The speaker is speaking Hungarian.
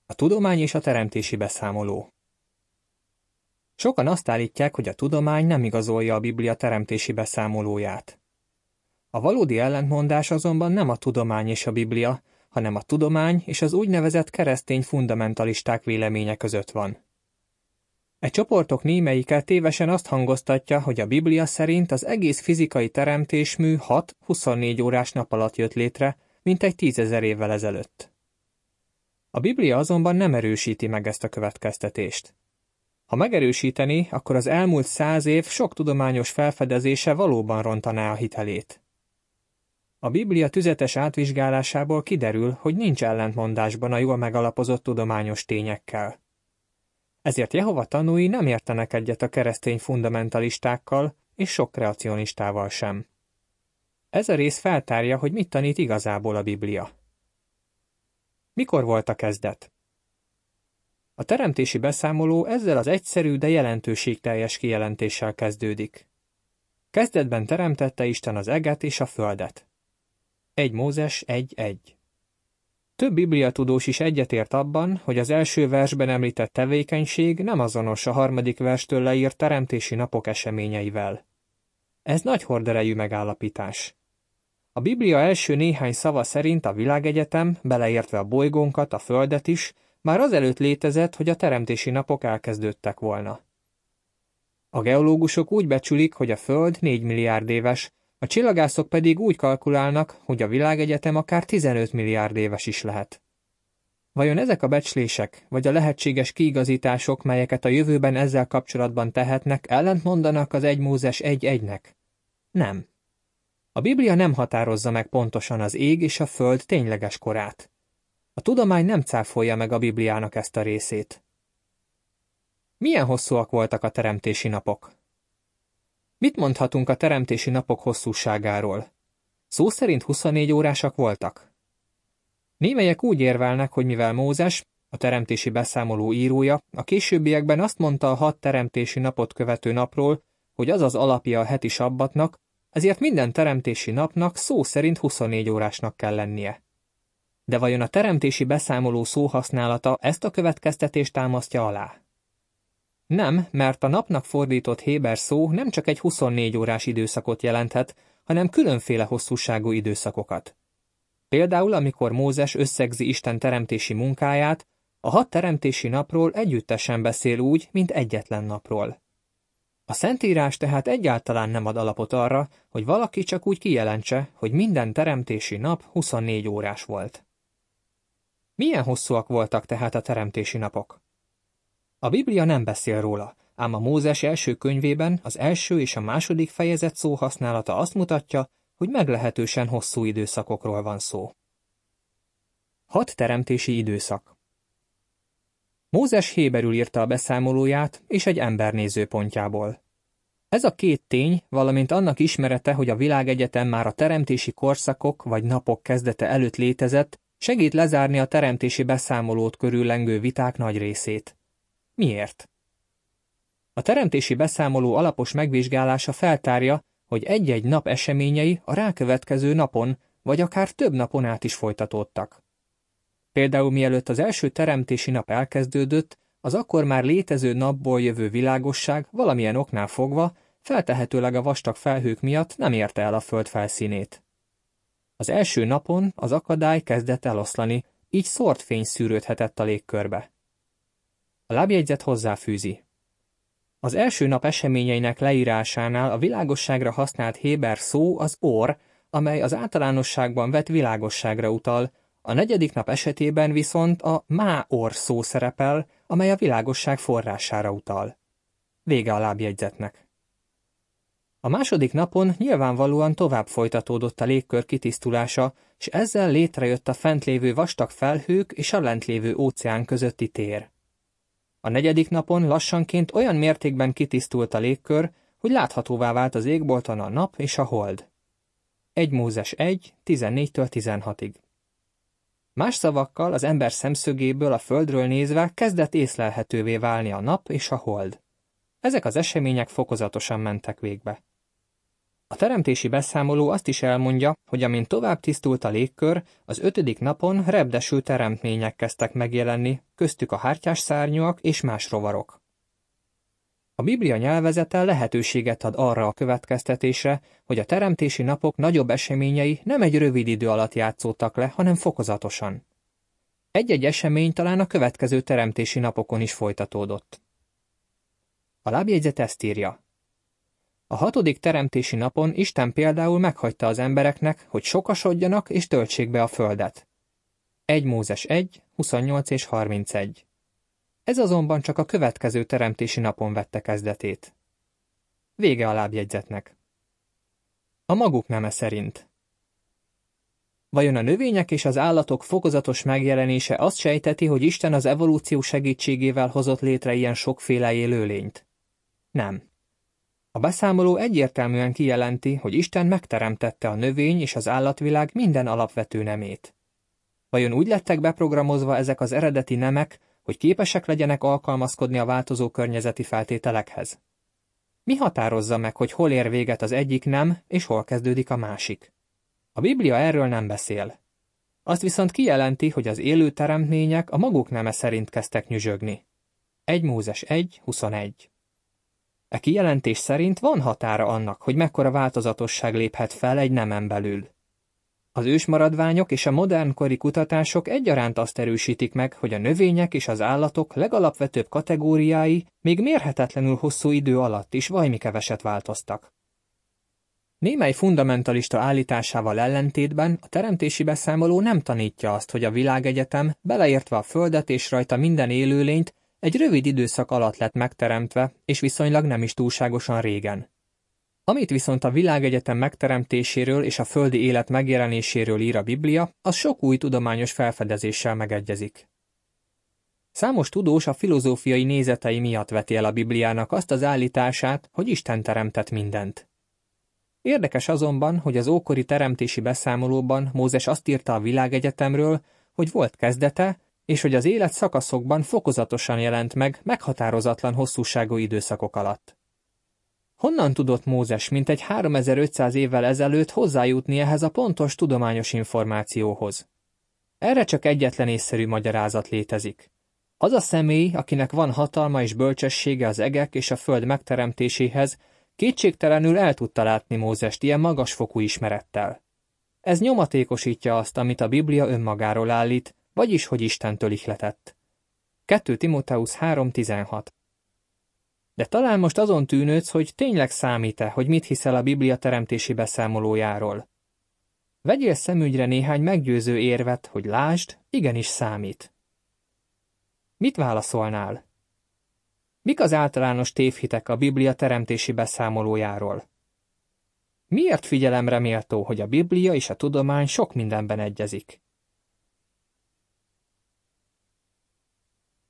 A tudomány és a teremtési beszámoló. Sokan azt állítják, hogy a tudomány nem igazolja a Biblia teremtési beszámolóját. A valódi ellentmondás azonban nem a tudomány és a Biblia, hanem a tudomány és az úgynevezett keresztény fundamentalisták véleménye között van. E csoportok némelyike tévesen azt hangoztatja, hogy a Biblia szerint az egész fizikai teremtésmű 6-24 órás nap alatt jött létre, mintegy 10 000 évvel ezelőtt. A Biblia azonban nem erősíti meg ezt a következtetést. Ha megerősítené, akkor az elmúlt 100 év sok tudományos felfedezése valóban rontaná a hitelét. A Biblia tüzetes átvizsgálásából kiderül, hogy nincs ellentmondásban a jól megalapozott tudományos tényekkel. Ezért Jehova tanúi nem értenek egyet a keresztény fundamentalistákkal és sok kreacionistával sem. Ez a rész feltárja, hogy mit tanít igazából a Biblia. Mikor volt a kezdet? A teremtési beszámoló ezzel az egyszerű, de jelentőségteljes kijelentéssel kezdődik. Kezdetben teremtette Isten az eget és a földet. 1 Mózes 1.1. Több bibliatudós is egyetért abban, hogy az első versben említett tevékenység nem azonos a harmadik verstől leírt teremtési napok eseményeivel. Ez nagy horderejű megállapítás. A Biblia első néhány szava szerint a világegyetem, beleértve a bolygónkat, a földet is, már azelőtt létezett, hogy a teremtési napok elkezdődtek volna. A geológusok úgy becsülik, hogy a Föld 4 milliárd éves, a csillagászok pedig úgy kalkulálnak, hogy a világegyetem akár 15 milliárd éves is lehet. Vajon ezek a becslések, vagy a lehetséges kiigazítások, melyeket a jövőben ezzel kapcsolatban tehetnek, ellentmondanak az 1 Mózes 1.1-nek? Nem. A Biblia nem határozza meg pontosan az ég és a föld tényleges korát. A tudomány nem cáfolja meg a Bibliának ezt a részét. Milyen hosszúak voltak a teremtési napok? Mit mondhatunk a teremtési napok hosszúságáról? Szó szerint 24 órásak voltak? Némelyek úgy érvelnek, hogy mivel Mózes, a teremtési beszámoló írója, a későbbiekben azt mondta a 6 teremtési napot követő napról, hogy az az alapja a heti sabbatnak, ezért minden teremtési napnak szó szerint 24 órásnak kell lennie. De vajon a teremtési beszámoló szóhasználata ezt a következtetést támasztja alá? Nem, mert a napnak fordított héber szó nem csak egy 24 órás időszakot jelenthet, hanem különféle hosszúságú időszakokat. Például, amikor Mózes összegzi Isten teremtési munkáját, a 6 teremtési napról együttesen beszél úgy, mint egyetlen napról. A Szentírás tehát egyáltalán nem ad alapot arra, hogy valaki csak úgy kijelentse, hogy minden teremtési nap 24 órás volt. Milyen hosszúak voltak tehát a teremtési napok? A Biblia nem beszél róla, ám a Mózes első könyvében az első és a második fejezet szóhasználata azt mutatja, hogy meglehetősen hosszú időszakokról van szó. 6 teremtési időszak. Mózes héberül írta a beszámolóját és egy ember nézőpontjából. Ez a két tény, valamint annak ismerete, hogy a világegyetem már a teremtési korszakok vagy napok kezdete előtt létezett, segít lezárni a teremtési beszámolót körüllengő viták nagy részét. Miért? A teremtési beszámoló alapos megvizsgálása feltárja, hogy egy-egy nap eseményei a rákövetkező napon, vagy akár több napon át is folytatódtak. Például mielőtt az első teremtési nap elkezdődött, az akkor már létező napból jövő világosság valamilyen oknál fogva, feltehetőleg a vastag felhők miatt nem érte el a föld felszínét. Az első napon az akadály kezdett eloszlani, így szórt fény szűrődhetett a légkörbe. A lábjegyzet hozzáfűzi. Az első nap eseményeinek leírásánál a világosságra használt héber szó az or, amely az általánosságban vett világosságra utal, a negyedik nap esetében viszont a má-or szó szerepel, amely a világosság forrására utal. Vége a lábjegyzetnek. A második napon nyilvánvalóan tovább folytatódott a légkör kitisztulása, és ezzel létrejött a fent lévő vastag felhők és a lent lévő óceán közötti tér. A negyedik napon lassanként olyan mértékben kitisztult a légkör, hogy láthatóvá vált az égbolton a nap és a hold. 1 Mózes 1, 14-16. Más szavakkal az ember szemszögéből a földről nézve kezdett észlelhetővé válni a nap és a hold. Ezek az események fokozatosan mentek végbe. A teremtési beszámoló azt is elmondja, hogy amint tovább tisztult a légkör, az 5. napon repdeső teremtmények kezdtek megjelenni, köztük a hártyás szárnyúak és más rovarok. A Biblia nyelvezete lehetőséget ad arra a következtetésre, hogy a teremtési napok nagyobb eseményei nem egy rövid idő alatt játszódtak le, hanem fokozatosan. Egy-egy esemény talán a következő teremtési napokon is folytatódott. A lábjegyzet ezt írja. A 6. teremtési napon Isten például meghagyta az embereknek, hogy sokasodjanak és töltsék be a földet. 1 Mózes 1, 28 és 31. Ez azonban csak a következő teremtési napon vette kezdetét. Vége a lábjegyzetnek. A maguk neme szerint. Vajon a növények és az állatok fokozatos megjelenése azt sejteti, hogy Isten az evolúció segítségével hozott létre ilyen sokféle élőlényt? Nem. A beszámoló egyértelműen kijelenti, hogy Isten megteremtette a növény és az állatvilág minden alapvető nemét. Vajon úgy lettek beprogramozva ezek az eredeti nemek, hogy képesek legyenek alkalmazkodni a változó környezeti feltételekhez? Mi határozza meg, hogy hol ér véget az egyik nem, és hol kezdődik a másik? A Biblia erről nem beszél. Azt viszont kijelenti, hogy az élő teremtmények a maguk neme szerint kezdtek nyüzsögni. 1 Mózes 1, 21. E kijelentés szerint van határa annak, hogy mekkora változatosság léphet fel egy nemen belül. Az ősmaradványok és a modernkori kutatások egyaránt azt erősítik meg, hogy a növények és az állatok legalapvetőbb kategóriái még mérhetetlenül hosszú idő alatt is vajmi keveset változtak. Némely fundamentalista állításával ellentétben a teremtési beszámoló nem tanítja azt, hogy a világegyetem, beleértve a Földet és rajta minden élőlényt, egy rövid időszak alatt lett megteremtve, és viszonylag nem is túlságosan régen. Amit viszont a világegyetem megteremtéséről és a földi élet megjelenéséről ír a Biblia, az sok új tudományos felfedezéssel megegyezik. Számos tudós a filozófiai nézetei miatt veti el a Bibliának azt az állítását, hogy Isten teremtett mindent. Érdekes azonban, hogy az ókori teremtési beszámolóban Mózes azt írta a világegyetemről, hogy volt kezdete, és hogy az élet szakaszokban fokozatosan jelent meg meghatározatlan hosszúságú időszakok alatt. Honnan tudott Mózes mintegy 3500 évvel ezelőtt hozzájutni ehhez a pontos tudományos információhoz? Erre csak egyetlen észszerű magyarázat létezik. Az a személy, akinek van hatalma és bölcsessége az egek és a föld megteremtéséhez, kétségtelenül el tudta látni Mózest ilyen magasfokú ismerettel. Ez nyomatékosítja azt, amit a Biblia önmagáról állít, vagyis hogy Istentől ihletett. 2 Timóteusz 3.16. De talán most azon tűnődsz, hogy tényleg számít-e, hogy mit hiszel a Biblia teremtési beszámolójáról. Vegyél szemügyre néhány meggyőző érvet, hogy lásd, igenis számít. Mit válaszolnál? Mik az általános tévhitek a Biblia teremtési beszámolójáról? Miért figyelemre méltó, hogy a Biblia és a tudomány sok mindenben egyezik?